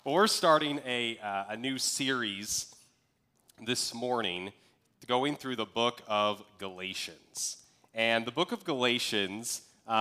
Well, we're starting a new series this morning going through the book of Galatians. And the book of Galatians,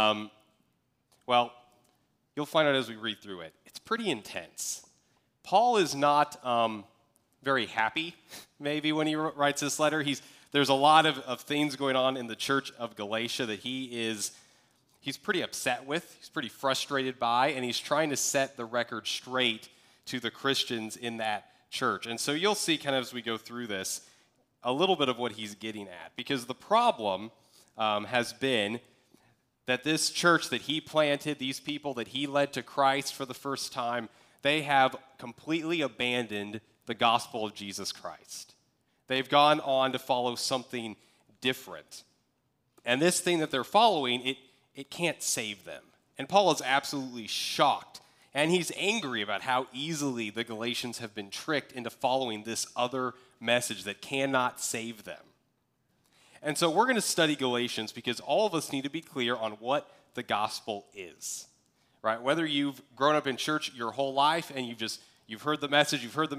well, you'll find out as we read through it, it's pretty intense. Paul is not very happy, maybe, when he writes this letter. There's a lot of things going on in the church of Galatia that he's pretty upset with, he's pretty frustrated by, and he's trying to set the record straight to the Christians in that church. And so you'll see kind of as we go through this a little bit of what he's getting at, because the problem has been that this church that he planted, these people that he led to Christ for the first time, they have completely abandoned the gospel of Jesus Christ. They've gone on to follow something different. And this thing that they're following, it can't save them. And Paul is absolutely shocked. And he's angry about how easily the Galatians have been tricked into following this other message that cannot save them. And so we're going to study Galatians because all of us need to be clear on what the gospel is, right? Whether you've grown up in church your whole life and you've heard the message,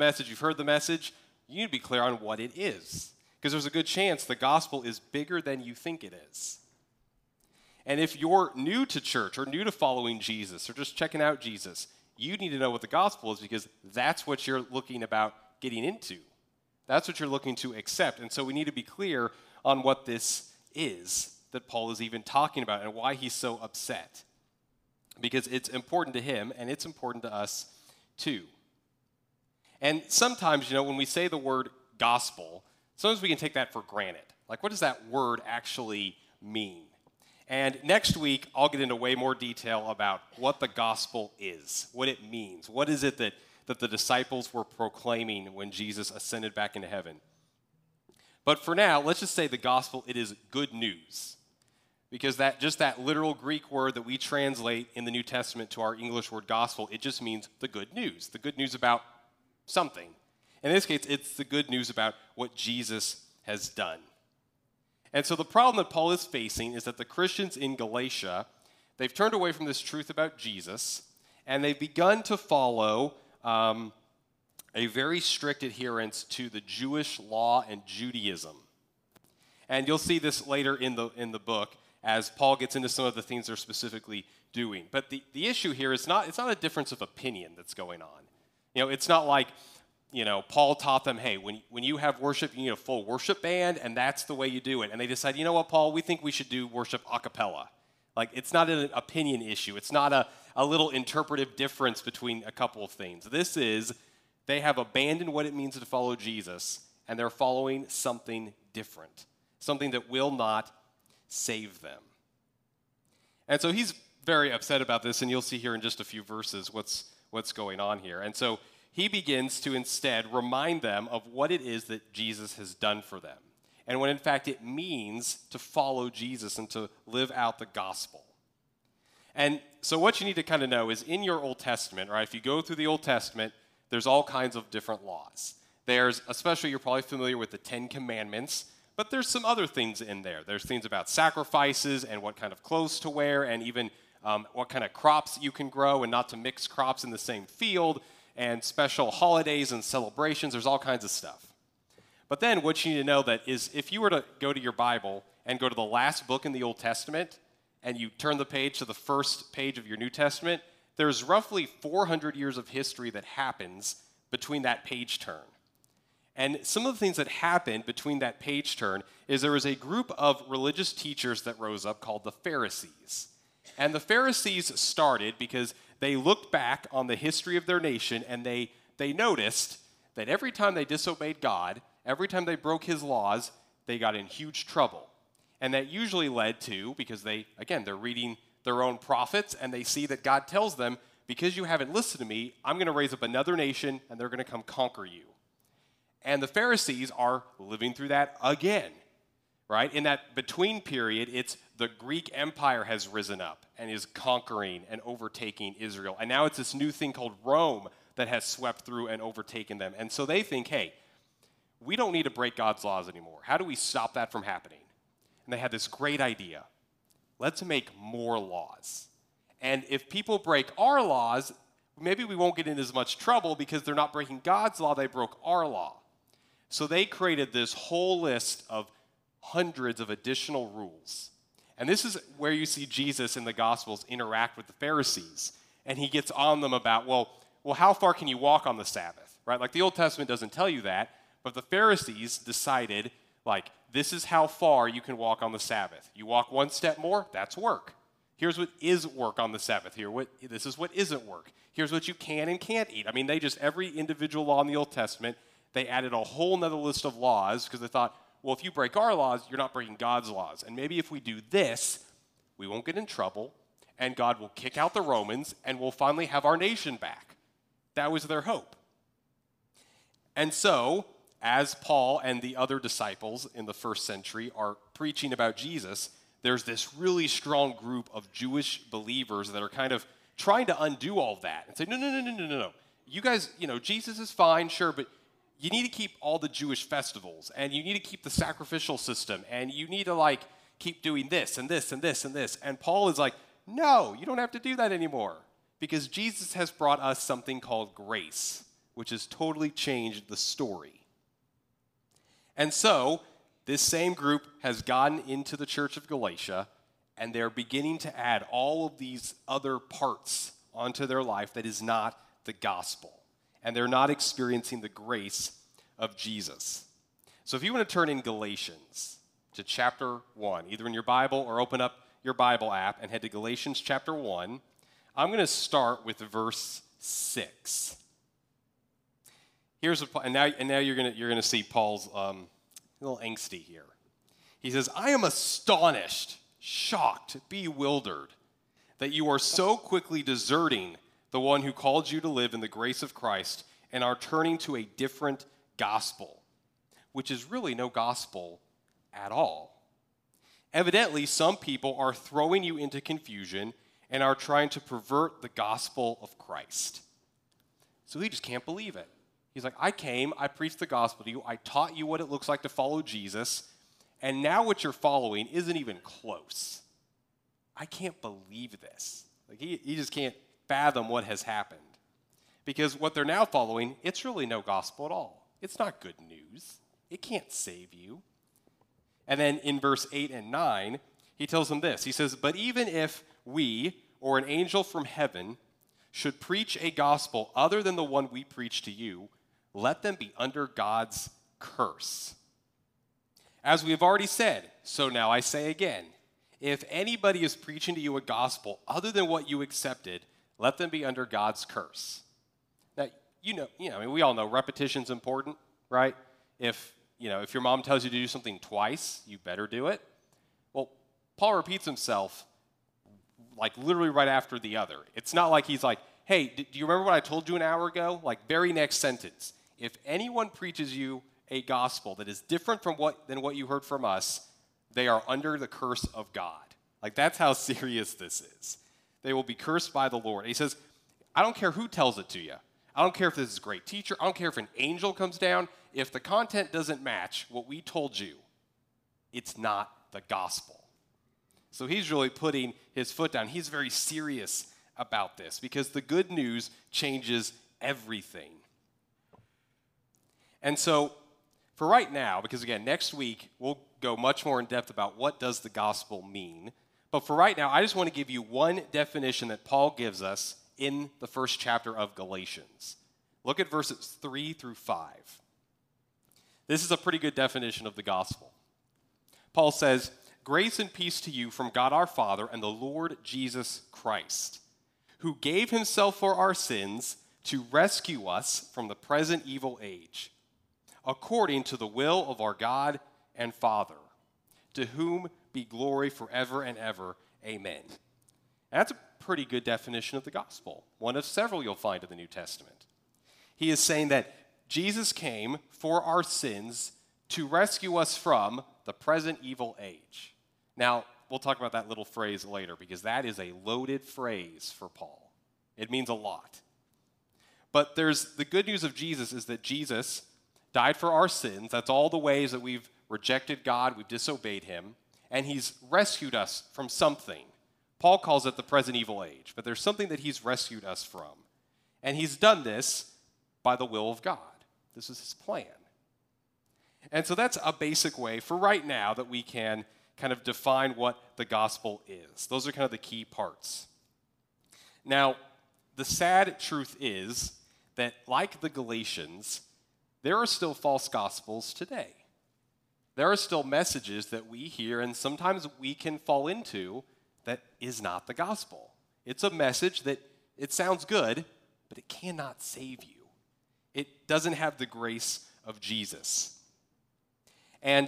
you need to be clear on what it is. Because there's a good chance the gospel is bigger than you think it is. And if you're new to church or new to following Jesus or just checking out Jesus, you need to know what the gospel is because that's what you're looking about getting into. That's what you're looking to accept. And so we need to be clear on what this is that Paul is even talking about and why he's so upset. Because it's important to him and it's important to us too. And sometimes, when we say the word gospel, sometimes we can take that for granted. Like, what does that word actually mean? And next week, I'll get into way more detail about what the gospel is, what it means. What is it that the disciples were proclaiming when Jesus ascended back into heaven? But for now, let's just say the gospel, it is good news. Because that literal Greek word that we translate in the New Testament to our English word gospel, it just means the good news about something. In this case, it's the good news about what Jesus has done. And so the problem that Paul is facing is that the Christians in Galatia, they've turned away from this truth about Jesus, and they've begun to follow a very strict adherence to the Jewish law and Judaism. And you'll see this later in the book as Paul gets into some of the things they're specifically doing. But the issue here is it's not a difference of opinion that's going on. It's not like, Paul taught them, hey, when you have worship, you need a full worship band, and that's the way you do it. And they decide, you know what, Paul, we think we should do worship a cappella. Like, it's not an opinion issue. It's not a little interpretive difference between a couple of things. This is, they have abandoned what it means to follow Jesus, and they're following something different, something that will not save them. And so he's very upset about this, and you'll see here in just a few verses what's going on here. And so he begins to instead remind them of what it is that Jesus has done for them. And when in fact it means to follow Jesus and to live out the gospel. And so what you need to kind of know is in your Old Testament, right, if you go through the Old Testament, there's all kinds of different laws. There's, especially you're probably familiar with the Ten Commandments, but there's some other things in there. There's things about sacrifices and what kind of clothes to wear and even what kind of crops you can grow and not to mix crops in the same field, and special holidays and celebrations. There's all kinds of stuff. But then what you need to know that is if you were to go to your Bible and go to the last book in the Old Testament and you turn the page to the first page of your New Testament, there's roughly 400 years of history that happens between that page turn. And some of the things that happened between that page turn is there was a group of religious teachers that rose up called the Pharisees. And the Pharisees started because they looked back on the history of their nation and they noticed that every time they disobeyed God, every time they broke his laws, they got in huge trouble. And that usually led to, because they're reading their own prophets and they see that God tells them, because you haven't listened to me, I'm going to raise up another nation and they're going to come conquer you. And the Pharisees are living through that again, right? In that between period, it's the Greek Empire has risen up and is conquering and overtaking Israel. And now it's this new thing called Rome that has swept through and overtaken them. And so they think, hey, we don't need to break God's laws anymore. How do we stop that from happening? And they had this great idea. Let's make more laws. And if people break our laws, maybe we won't get in as much trouble because they're not breaking God's law, they broke our law. So they created this whole list of hundreds of additional rules. And this is where you see Jesus in the Gospels interact with the Pharisees. And he gets on them about, well, how far can you walk on the Sabbath, right? Like the Old Testament doesn't tell you that, but the Pharisees decided, like, this is how far you can walk on the Sabbath. You walk one step more, that's work. Here's what is work on the Sabbath. This is what isn't work. Here's what you can and can't eat. I mean, every individual law in the Old Testament, they added a whole nother list of laws because they thought, well, if you break our laws, you're not breaking God's laws. And maybe if we do this, we won't get in trouble, and God will kick out the Romans, and we'll finally have our nation back. That was their hope. And so, as Paul and the other disciples in the first century are preaching about Jesus, there's this really strong group of Jewish believers that are kind of trying to undo all that and say, no. You guys, Jesus is fine, sure, but you need to keep all the Jewish festivals, and you need to keep the sacrificial system, and you need to, keep doing this and this and this and this. And Paul is like, no, you don't have to do that anymore, because Jesus has brought us something called grace, which has totally changed the story. And so, this same group has gotten into the church of Galatia, and they're beginning to add all of these other parts onto their life that is not the gospel. And they're not experiencing the grace of Jesus. So if you want to turn in Galatians to chapter 1, either in your Bible or open up your Bible app and head to Galatians chapter 1, I'm going to start with verse 6. And now you're going to see Paul's a little angsty here. He says, I am astonished, shocked, bewildered that you are so quickly deserting the one who called you to live in the grace of Christ and are turning to a different gospel, which is really no gospel at all. Evidently, some people are throwing you into confusion and are trying to pervert the gospel of Christ. So he just can't believe it. He's like, I came, I preached the gospel to you, I taught you what it looks like to follow Jesus, and now what you're following isn't even close. I can't believe this. He just can't fathom what has happened. Because what they're now following, it's really no gospel at all. It's not good news. It can't save you. And then in verse 8 and 9, he tells them this. He says, but even if we, or an angel from heaven, should preach a gospel other than the one we preach to you, let them be under God's curse. As we have already said, so now I say again, if anybody is preaching to you a gospel other than what you accepted, let them be under God's curse. Now, we all know repetition's important, right? If your mom tells you to do something twice, you better do it. Well, Paul repeats himself literally right after the other. It's not like he's like, hey, do you remember what I told you an hour ago? Very next sentence. If anyone preaches you a gospel that is different than what you heard from us, they are under the curse of God. That's how serious this is. They will be cursed by the Lord. And he says, I don't care who tells it to you. I don't care if this is a great teacher. I don't care if an angel comes down. If the content doesn't match what we told you, it's not the gospel. So he's really putting his foot down. He's very serious about this because the good news changes everything. And so for right now, because again, next week we'll go much more in depth about what does the gospel mean. But for right now, I just want to give you one definition that Paul gives us in the first chapter of Galatians. Look at verses 3 through 5. This is a pretty good definition of the gospel. Paul says, grace and peace to you from God our Father and the Lord Jesus Christ, who gave himself for our sins to rescue us from the present evil age, according to the will of our God and Father, to whom be glory forever and ever. Amen. And that's a pretty good definition of the gospel, one of several you'll find in the New Testament. He is saying that Jesus came for our sins to rescue us from the present evil age. Now, we'll talk about that little phrase later because that is a loaded phrase for Paul. It means a lot. But the good news of Jesus is that Jesus died for our sins. That's all the ways that we've rejected God, we've disobeyed him, and he's rescued us from something. Paul calls it the present evil age, but there's something that he's rescued us from. And he's done this by the will of God. This is his plan. And so that's a basic way for right now that we can kind of define what the gospel is. Those are kind of the key parts. Now, the sad truth is that, like the Galatians, there are still false gospels today. There are still messages that we hear and sometimes we can fall into that is not the gospel. It's a message that it sounds good, but it cannot save you. It doesn't have the grace of Jesus. And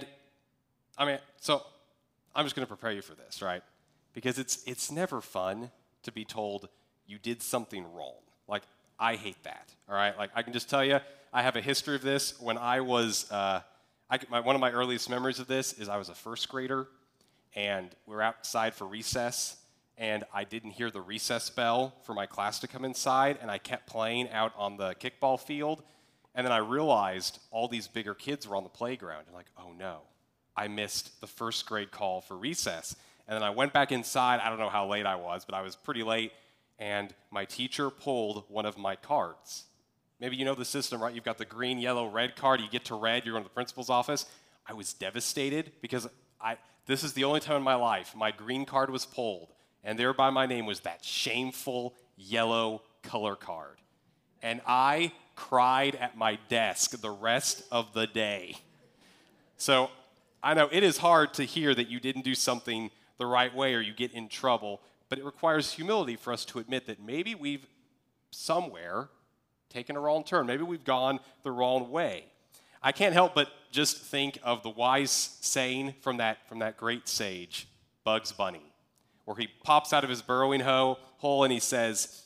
so I'm just going to prepare you for this, right? Because it's never fun to be told you did something wrong. Like, I hate that, all right? Like, I can just tell you, I have a history of this. When I was, one of my earliest memories of this is I was a first grader, and we were outside for recess, and I didn't hear the recess bell for my class to come inside, and I kept playing out on the kickball field, and then I realized all these bigger kids were on the playground, and like, oh no, I missed the first grade call for recess. And then I went back inside. I don't know how late I was, but I was pretty late, and my teacher pulled one of my cards. Maybe you know the system, right? You've got the green, yellow, red card. You get to red, you're going to the principal's office. I was devastated because this is the only time in my life my green card was pulled, and there by my name was that shameful yellow color card. And I cried at my desk the rest of the day. So I know it is hard to hear that you didn't do something the right way or you get in trouble, but it requires humility for us to admit that maybe we've somewhere taken a wrong turn. Maybe we've gone the wrong way. I can't help but just think of the wise saying from that great sage, Bugs Bunny, where he pops out of his burrowing hole and he says,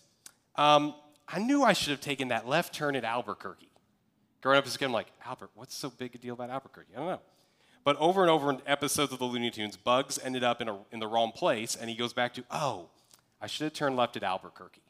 I knew I should have taken that left turn at Albuquerque. Growing up as a kid, I'm like, Albert, what's so big a deal about Albuquerque? I don't know. But over and over in episodes of the Looney Tunes, Bugs ended up in the wrong place, and he goes back to, I should have turned left at Albuquerque.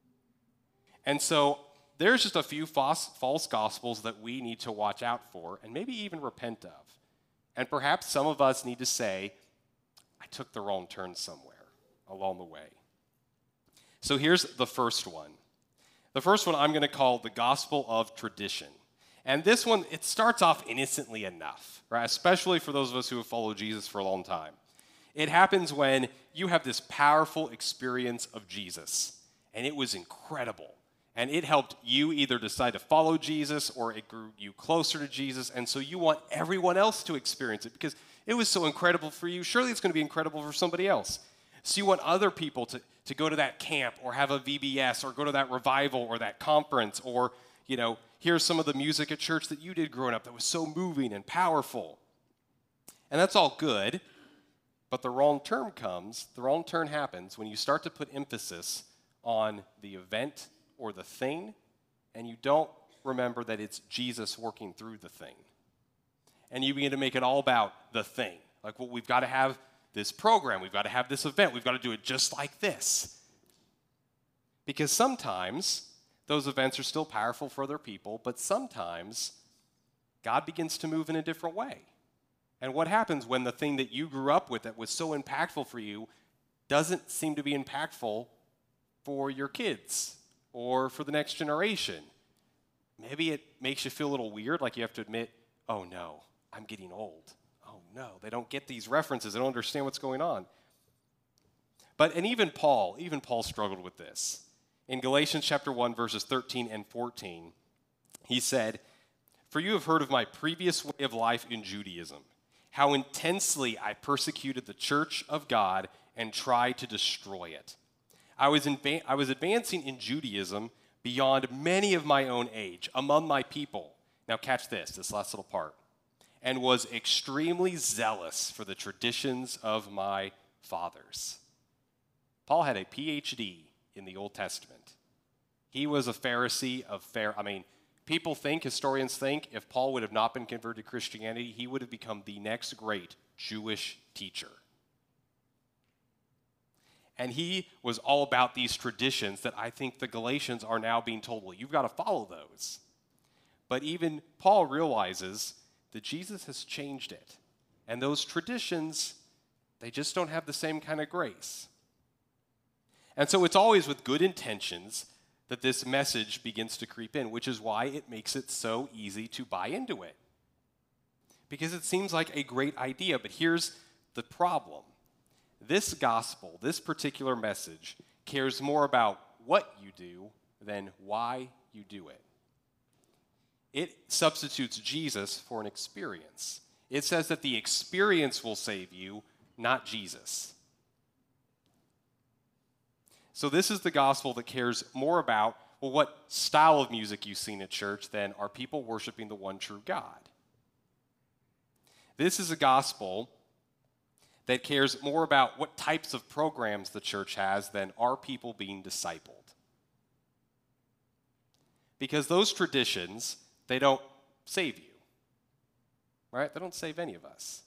And so there's just a few false gospels that we need to watch out for and maybe even repent of. And perhaps some of us need to say, I took the wrong turn somewhere along the way. So here's the first one. The first one I'm going to call the gospel of tradition. And this one, it starts off innocently enough, right? Especially for those of us who have followed Jesus for a long time. It happens when you have this powerful experience of Jesus, and it was incredible. And it helped you either decide to follow Jesus or it grew you closer to Jesus, and so you want everyone else to experience it because it was so incredible for you. Surely it's going to be incredible for somebody else. So you want other people to go to that camp or have a VBS or go to that revival or that conference or, hear some of the music at church that you did growing up that was so moving and powerful. And that's all good, but the wrong turn happens when you start to put emphasis on the event or the thing, and you don't remember that it's Jesus working through the thing. And you begin to make it all about the thing. Like, well, we've got to have this program, we've got to have this event, we've got to do it just like this. Because sometimes those events are still powerful for other people, but sometimes God begins to move in a different way. And what happens when the thing that you grew up with that was so impactful for you doesn't seem to be impactful for your kids or for the next generation? Maybe it makes you feel a little weird, like you have to admit, oh no, I'm getting old. Oh no, they don't get these references. They don't understand what's going on. And even Paul struggled with this. In Galatians chapter 1, verses 13 and 14, he said, "For you have heard of my previous way of life in Judaism, how intensely I persecuted the church of God and tried to destroy it. I was advancing in Judaism beyond many of my own age, among my people." Now catch this last little part. "And was extremely zealous for the traditions of my fathers." Paul had a PhD in the Old Testament. He was a Pharisee of historians think, if Paul would have not been converted to Christianity, he would have become the next great Jewish teacher. And he was all about these traditions that I think the Galatians are now being told, well, you've got to follow those. But even Paul realizes that Jesus has changed it. And those traditions, they just don't have the same kind of grace. And so it's always with good intentions that this message begins to creep in, which is why it makes it so easy to buy into it. Because it seems like a great idea, but here's the problem. This gospel, this particular message, cares more about what you do than why you do it. It substitutes Jesus for an experience. It says that the experience will save you, not Jesus. So this is the gospel that cares more about, well, what style of music you've seen at church than are people worshiping the one true God. This is a gospel that cares more about what types of programs the church has than are people being discipled. Because those traditions, they don't save you, right? They don't save any of us.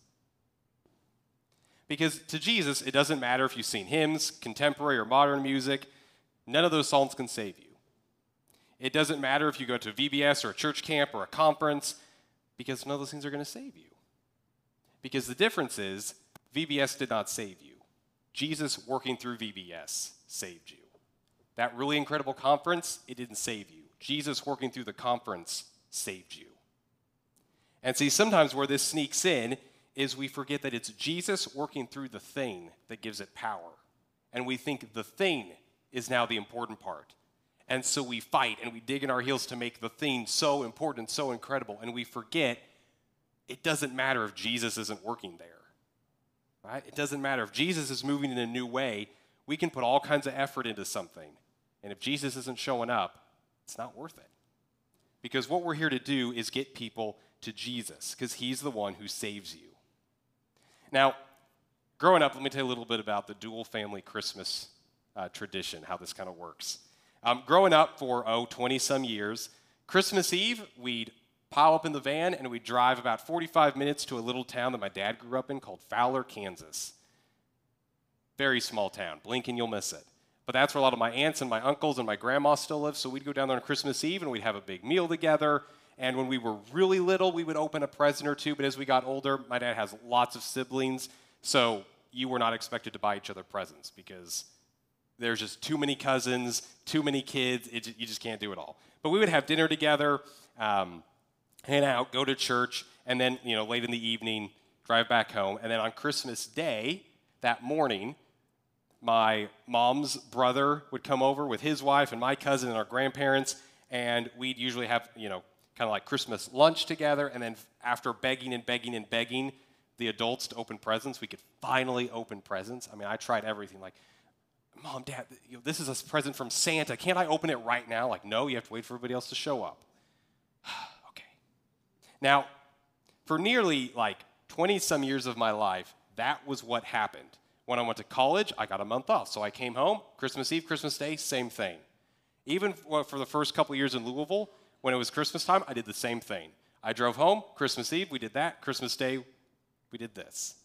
Because to Jesus, it doesn't matter if you've seen hymns, contemporary or modern music, none of those songs can save you. It doesn't matter if you go to a VBS or a church camp or a conference, because none of those things are going to save you. Because the difference is, VBS did not save you. Jesus working through VBS saved you. That really incredible conference, it didn't save you. Jesus working through the conference saved you. And see, sometimes where this sneaks in is we forget that it's Jesus working through the thing that gives it power. And we think the thing is now the important part. And so we fight and we dig in our heels to make the thing so important, so incredible, and we forget it doesn't matter if Jesus isn't working there. Right? It doesn't matter if Jesus is moving in a new way. We can put all kinds of effort into something. And if Jesus isn't showing up, it's not worth it. Because what we're here to do is get people to Jesus, because he's the one who saves you. Now, growing up, let me tell you a little bit about the dual family Christmas tradition, how this kind of works. Growing up for, 20-some years, Christmas Eve, we'd pile up in the van and we'd drive about 45 minutes to a little town that my dad grew up in called Fowler, Kansas. Very small town. Blink and you'll miss it. But that's where a lot of my aunts and my uncles and my grandma still live, so we'd go down there on Christmas Eve and we'd have a big meal together. And when we were really little, we would open a present or two, but as we got older, my dad has lots of siblings, so you were not expected to buy each other presents because there's just too many cousins, too many kids, you just can't do it all. But we would have dinner together, hang out, go to church, and then, late in the evening, drive back home. And then on Christmas Day, that morning, my mom's brother would come over with his wife and my cousin and our grandparents, and we'd usually have, kind of like Christmas lunch together, and then after begging and begging and begging the adults to open presents, we could finally open presents. I mean, I tried everything, like, Mom, Dad, this is a present from Santa. Can't I open it right now? Like, no, you have to wait for everybody else to show up. Okay. Now, for nearly 20-some years of my life, that was what happened. When I went to college, I got a month off. So I came home, Christmas Eve, Christmas Day, same thing. Even for the first couple of years in Louisville, when it was Christmas time, I did the same thing. I drove home, Christmas Eve, we did that. Christmas Day, we did this.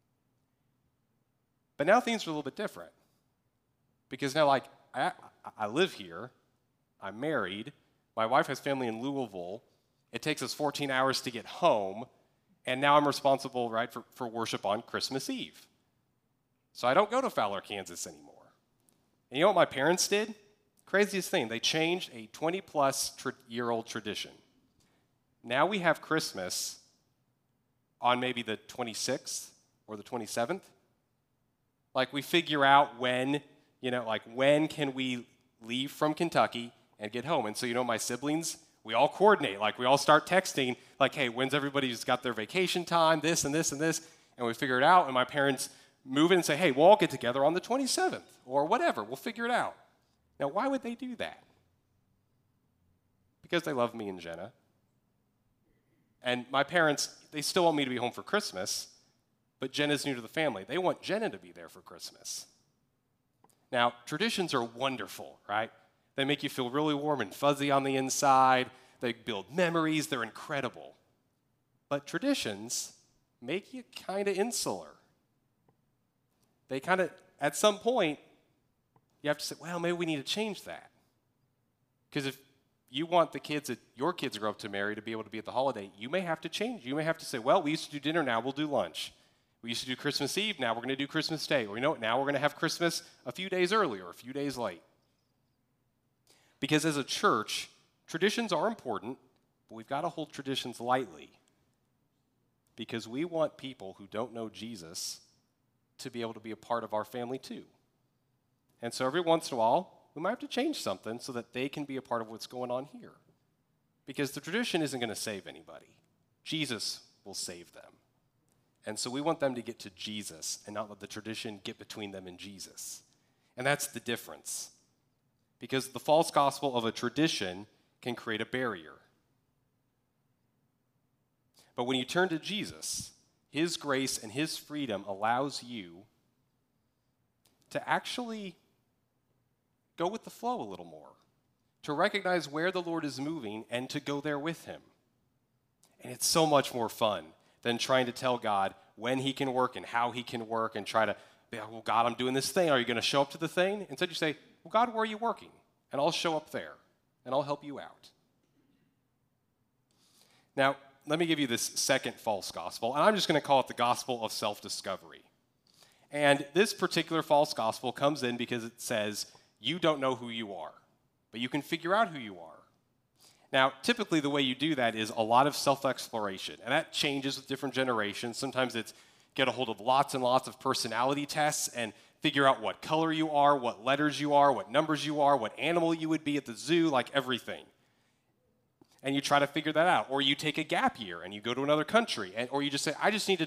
But now things are a little bit different. Because now, I live here, I'm married, my wife has family in Louisville, it takes us 14 hours to get home, and now I'm responsible, right, for worship on Christmas Eve. So I don't go to Fowler, Kansas anymore. And you know what my parents did? Craziest thing, they changed a 20-plus year-old tradition. Now we have Christmas on maybe the 26th or the 27th. We figure out when, when can we leave from Kentucky and get home? And so, my siblings, we all coordinate. We all start texting, hey, when's everybody's got their vacation time, this and this and this? And we figure it out, and my parents move in and say, hey, we'll all get together on the 27th or whatever. We'll figure it out. Now, why would they do that? Because they love me and Jenna. And my parents, they still want me to be home for Christmas, but Jenna's new to the family. They want Jenna to be there for Christmas. Now, traditions are wonderful, right? They make you feel really warm and fuzzy on the inside. They build memories. They're incredible. But traditions make you kind of insular. They kind of, at some point, you have to say, well, maybe we need to change that. Because if you want the kids that your kids grow up to marry to be able to be at the holiday, you may have to change. You may have to say, well, we used to do dinner, now we'll do lunch. We used to do Christmas Eve, now we're going to do Christmas Day. Or now we're going to have Christmas a few days early or a few days late. Because as a church, traditions are important, but we've got to hold traditions lightly. Because we want people who don't know Jesus to be able to be a part of our family too. And so every once in a while, we might have to change something so that they can be a part of what's going on here. Because the tradition isn't going to save anybody. Jesus will save them. And so we want them to get to Jesus and not let the tradition get between them and Jesus. And that's the difference. Because the false gospel of a tradition can create a barrier. But when you turn to Jesus, his grace and his freedom allows you to actually go with the flow a little more, to recognize where the Lord is moving and to go there with him. And it's so much more fun than trying to tell God when he can work and how he can work and try to, well, God, I'm doing this thing. Are you going to show up to the thing? Instead, you say, well, God, where are you working? And I'll show up there, and I'll help you out. Now, let me give you this second false gospel, and I'm just going to call it the gospel of self-discovery. And this particular false gospel comes in because it says, you don't know who you are, but you can figure out who you are. Now, typically the way you do that is a lot of self-exploration, and that changes with different generations. Sometimes it's get a hold of lots and lots of personality tests and figure out what color you are, what letters you are, what numbers you are, what animal you would be at the zoo, like everything. And you try to figure that out. Or you take a gap year and you go to another country, or you just say, I just need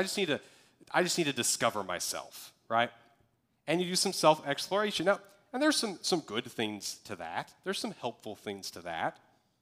to discover myself, right? And you do some self-exploration. Now, and there's some good things to that. There's some helpful things to that.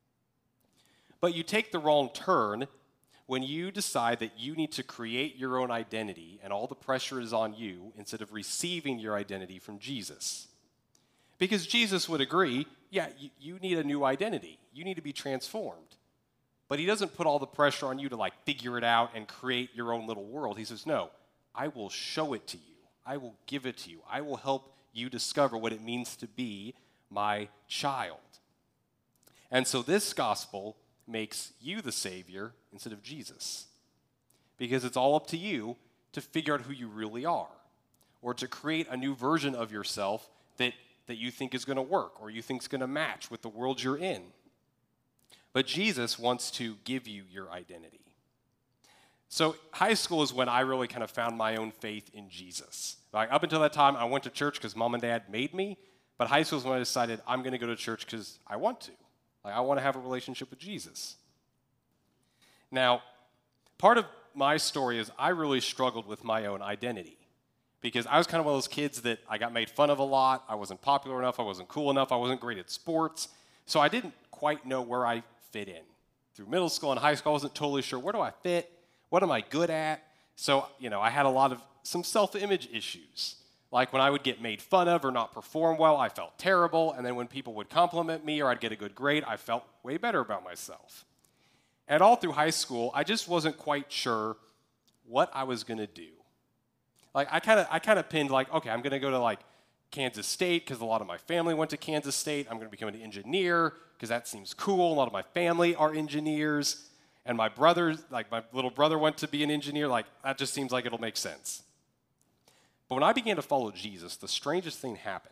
But you take the wrong turn when you decide that you need to create your own identity and all the pressure is on you instead of receiving your identity from Jesus. Because Jesus would agree, yeah, you need a new identity. You need to be transformed. But he doesn't put all the pressure on you to figure it out and create your own little world. He says, no, I will show it to you. I will give it to you. I will help you discover what it means to be my child. And so this gospel makes you the Savior instead of Jesus. Because it's all up to you to figure out who you really are, or to create a new version of yourself that you think is going to work, or you think is going to match with the world you're in. But Jesus wants to give you your identity. So high school is when I really kind of found my own faith in Jesus. Up until that time, I went to church because mom and dad made me, but high school is when I decided I'm going to go to church because I want to. I want to have a relationship with Jesus. Now, part of my story is I really struggled with my own identity because I was kind of one of those kids that I got made fun of a lot. I wasn't popular enough. I wasn't cool enough. I wasn't great at sports. So I didn't quite know where I fit in. Through middle school and high school, I wasn't totally sure, where do I fit? What am I good at? So, I had some self-image issues. Like when I would get made fun of or not perform well, I felt terrible. And then when people would compliment me or I'd get a good grade, I felt way better about myself. And all through high school, I just wasn't quite sure what I was going to do. I kind of pinned okay, I'm going to go to Kansas State because a lot of my family went to Kansas State. I'm going to become an engineer because that seems cool. A lot of my family are engineers. And my brother, my little brother went to be an engineer. That just seems like it'll make sense. But when I began to follow Jesus, the strangest thing happened.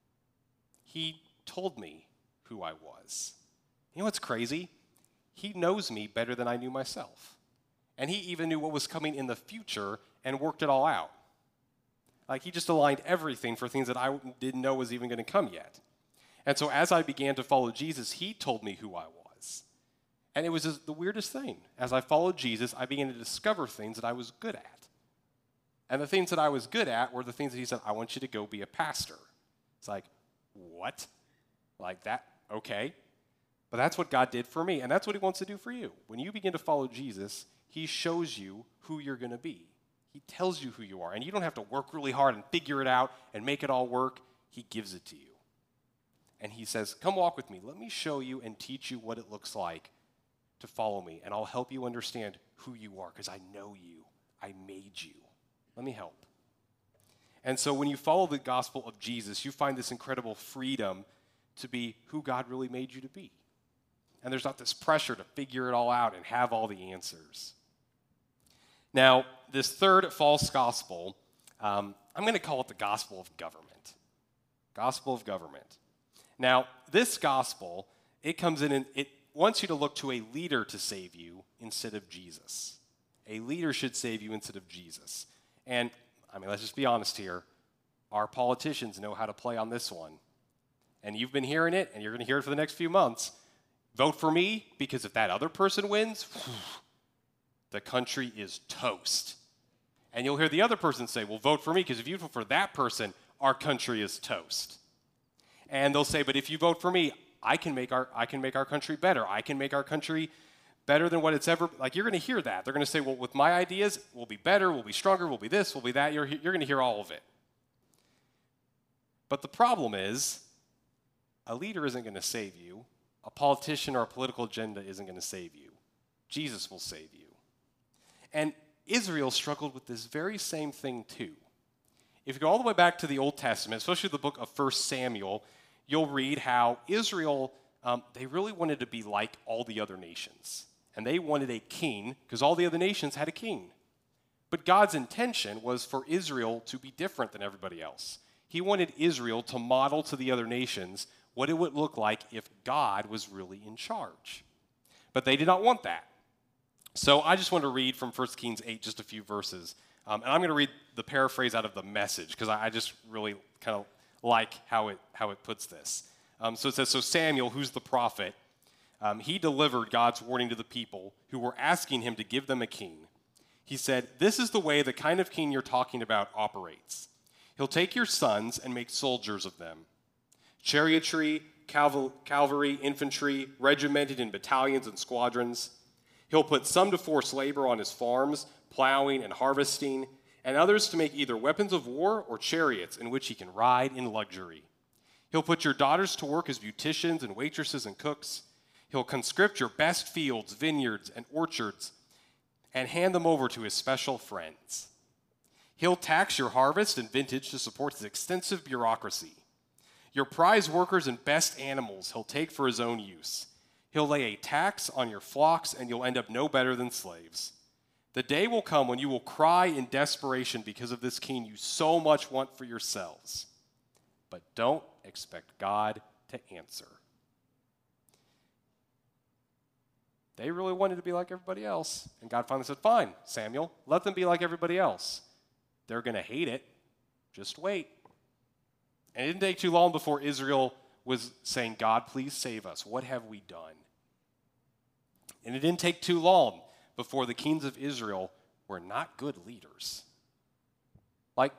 He told me who I was. You know what's crazy? He knows me better than I knew myself. And he even knew what was coming in the future and worked it all out. He just aligned everything for things that I didn't know was even going to come yet. And so as I began to follow Jesus, he told me who I was. And it was just the weirdest thing. As I followed Jesus, I began to discover things that I was good at. And the things that I was good at were the things that he said, I want you to go be a pastor. It's what? That? Okay. But that's what God did for me, and that's what he wants to do for you. When you begin to follow Jesus, he shows you who you're going to be. He tells you who you are, and you don't have to work really hard and figure it out and make it all work. He gives it to you. And he says, come walk with me. Let me show you and teach you what it looks like to follow me, and I'll help you understand who you are because I know you. I made you. Let me help. And so when you follow the gospel of Jesus, you find this incredible freedom to be who God really made you to be. And there's not this pressure to figure it all out and have all the answers. Now, this third false gospel, I'm going to call it the gospel of government. Gospel of government. Now, this gospel, it comes in and it wants you to look to a leader to save you instead of Jesus. A leader should save you instead of Jesus. And, I mean, let's just be honest here. Our politicians know how to play on this one. And you've been hearing it, and you're going to hear it for the next few months. Vote for me, because if that other person wins, the country is toast. And you'll hear the other person say, well, vote for me, because if you vote for that person, our country is toast. And they'll say, but if you vote for me, I can make our country better. I can make our country better than what it's ever, like you're going to hear that. They're going to say, well, with my ideas, we'll be better, we'll be stronger, we'll be this, we'll be that. You're going to hear all of it. But the problem is, a leader isn't going to save you. A politician or a political agenda isn't going to save you. Jesus will save you. And Israel struggled with this very same thing too. If you go all the way back to the Old Testament, especially the book of 1 Samuel, you'll read how Israel, they really wanted to be like all the other nations. And they wanted a king, because all the other nations had a king. But God's intention was for Israel to be different than everybody else. He wanted Israel to model to the other nations what it would look like if God was really in charge. But they did not want that. So I just want to read from 1 Kings 8, just a few verses. And I'm going to read the paraphrase out of the Message, because I just really kind of like how it puts this. So it says, so Samuel, who's the prophet, he delivered God's warning to the people who were asking him to give them a king. He said, this is the way the kind of king you're talking about operates. He'll take your sons and make soldiers of them. Chariotry, cavalry, infantry, regimented in battalions and squadrons. He'll put some to forced labor on his farms, plowing and harvesting, and others to make either weapons of war or chariots in which he can ride in luxury. He'll put your daughters to work as beauticians and waitresses and cooks. He'll conscript your best fields, vineyards, and orchards and hand them over to his special friends. He'll tax your harvest and vintage to support his extensive bureaucracy. Your prize workers and best animals he'll take for his own use. He'll lay a tax on your flocks, and you'll end up no better than slaves. The day will come when you will cry in desperation because of this king you so much want for yourselves. But don't expect God to answer. They really wanted to be like everybody else. And God finally said, fine, Samuel, let them be like everybody else. They're going to hate it. Just wait. And it didn't take too long before Israel was saying, God, please save us. What have we done? And it didn't take too long before the kings of Israel were not good leaders. Like,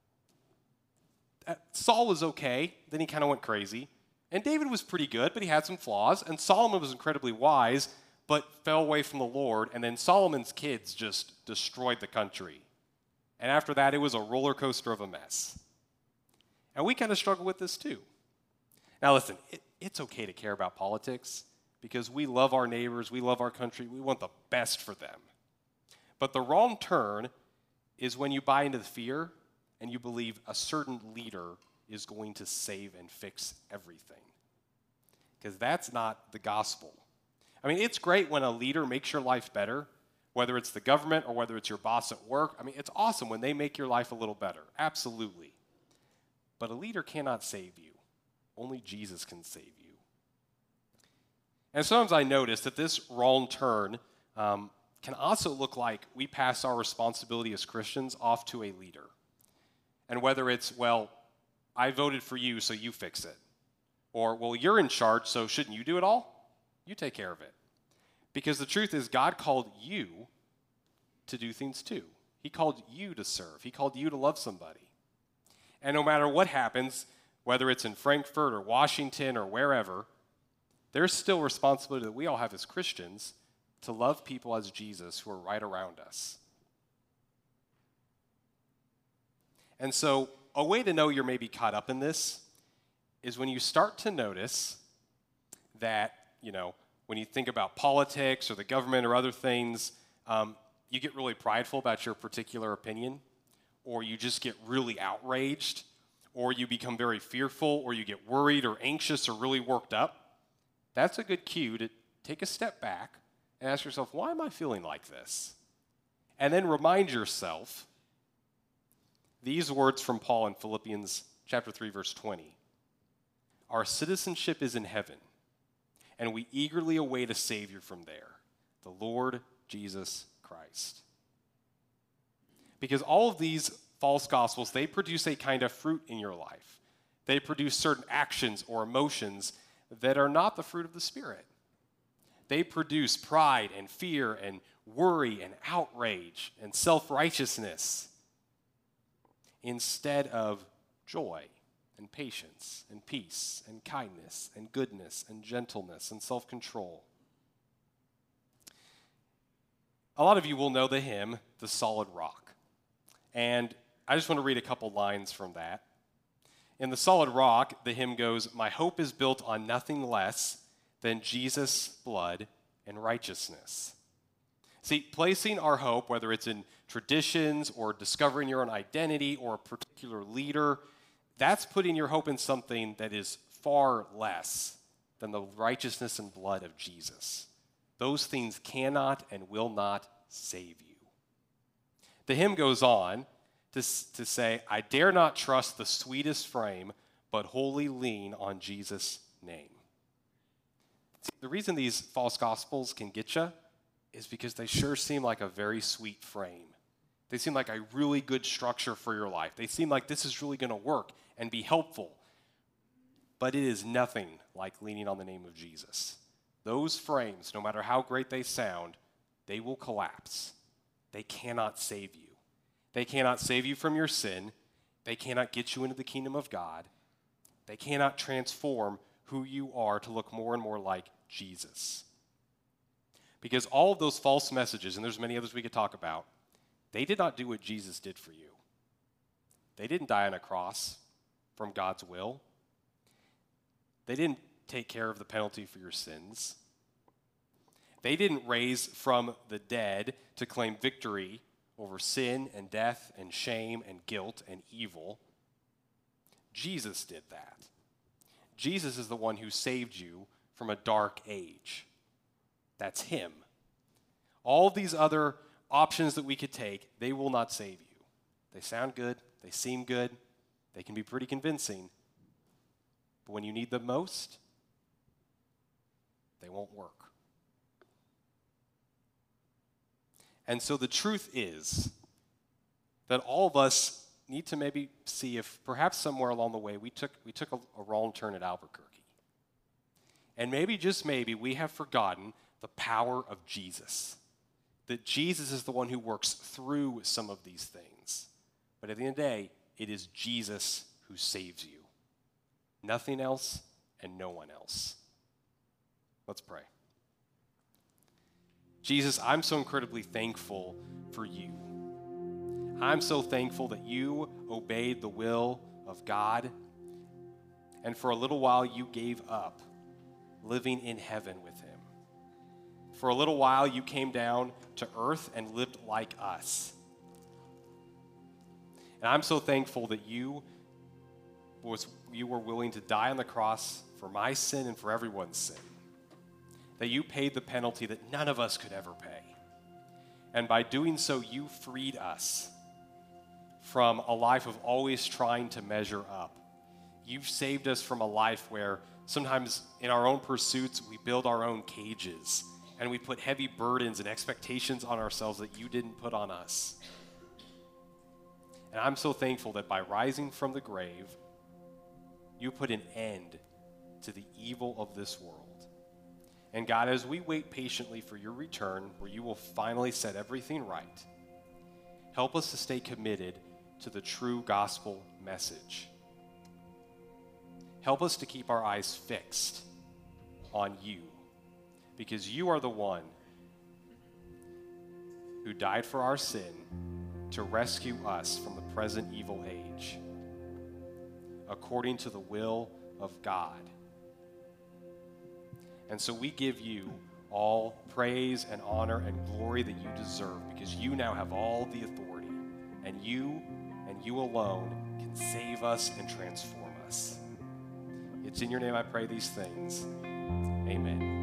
Saul was okay, then he kind of went crazy. And David was pretty good, but he had some flaws. And Solomon was incredibly wise, but fell away from the Lord. And then Solomon's kids just destroyed the country. And after that, it was a roller coaster of a mess. And we kind of struggle with this too. Now listen, it's okay to care about politics because we love our neighbors, we love our country, we want the best for them. But the wrong turn is when you buy into the fear and you believe a certain leader is going to save and fix everything. Because that's not the gospel. I mean, it's great when a leader makes your life better, whether it's the government or whether it's your boss at work. I mean, it's awesome when they make your life a little better. Absolutely. But a leader cannot save you. Only Jesus can save you. And sometimes I notice that this wrong turn can also look like we pass our responsibility as Christians off to a leader. And whether it's, well, I voted for you, so you fix it. Or, well, you're in charge, so shouldn't you do it all? You take care of it. Because the truth is, God called you to do things too. He called you to serve. He called you to love somebody. And no matter what happens, whether it's in Frankfurt or Washington or wherever, there's still responsibility that we all have as Christians to love people as Jesus who are right around us. And so a way to know you're maybe caught up in this is when you start to notice that, when you think about politics or the government or other things, you get really prideful about your particular opinion, or you just get really outraged, or you become very fearful, or you get worried or anxious or really worked up. That's a good cue to take a step back and ask yourself, why am I feeling like this? And then remind yourself these words from Paul in Philippians chapter 3, verse 20. our citizenship is in heaven, and we eagerly await a Savior from there, the Lord Jesus Christ. Because all of these false gospels, they produce a kind of fruit in your life. They produce certain actions or emotions that are not the fruit of the Spirit. They produce pride and fear and worry and outrage and self-righteousness instead of joy and patience and peace and kindness and goodness and gentleness and self-control. A lot of you will know the hymn, The Solid Rock. And I just want to read a couple lines from that. In The Solid Rock, the hymn goes, "My hope is built on nothing less than Jesus' blood and righteousness." See, placing our hope, whether it's in traditions or discovering your own identity or a particular leader, that's putting your hope in something that is far less than the righteousness and blood of Jesus. Those things cannot and will not save you. The hymn goes on to say, "I dare not trust the sweetest frame, but wholly lean on Jesus' name." See, the reason these false gospels can get you is because they sure seem like a very sweet frame. They seem like a really good structure for your life. They seem like this is really going to work and be helpful. But it is nothing like leaning on the name of Jesus. Those frames, no matter how great they sound, they will collapse. They cannot save you. They cannot save you from your sin. They cannot get you into the kingdom of God. They cannot transform who you are to look more and more like Jesus. Because all of those false messages, and there's many others we could talk about, they did not do what Jesus did for you. They didn't die on a cross from God's will. They didn't take care of the penalty for your sins. They didn't raise from the dead to claim victory over sin and death and shame and guilt and evil. Jesus did that. Jesus is the one who saved you from a dark age. That's him. All these other options that we could take, they will not save you. They sound good. They seem good. They can be pretty convincing. But when you need them most, they won't work. And so the truth is that all of us need to maybe see if perhaps somewhere along the way we took a wrong turn at Albuquerque. And maybe, just maybe, we have forgotten the power of Jesus. That Jesus is the one who works through some of these things. But at the end of the day, it is Jesus who saves you. Nothing else and no one else. Let's pray. Jesus, I'm so incredibly thankful for you. I'm so thankful that you obeyed the will of God, and for a little while you gave up living in heaven with him. For a little while you came down to earth and lived like us. And I'm so thankful that you were willing to die on the cross for my sin and for everyone's sin. That you paid the penalty that none of us could ever pay. And by doing so, you freed us from a life of always trying to measure up. You've saved us from a life where sometimes in our own pursuits, we build our own cages and we put heavy burdens and expectations on ourselves that you didn't put on us. And I'm so thankful that by rising from the grave, you put an end to the evil of this world. And God, as we wait patiently for your return, where you will finally set everything right, help us to stay committed to the true gospel message. Help us to keep our eyes fixed on you, because you are the one who died for our sin to rescue us from the present evil age, according to the will of God. And so we give you all praise and honor and glory that you deserve, because you now have all the authority, and you alone can save us and transform us. It's in your name I pray these things. Amen.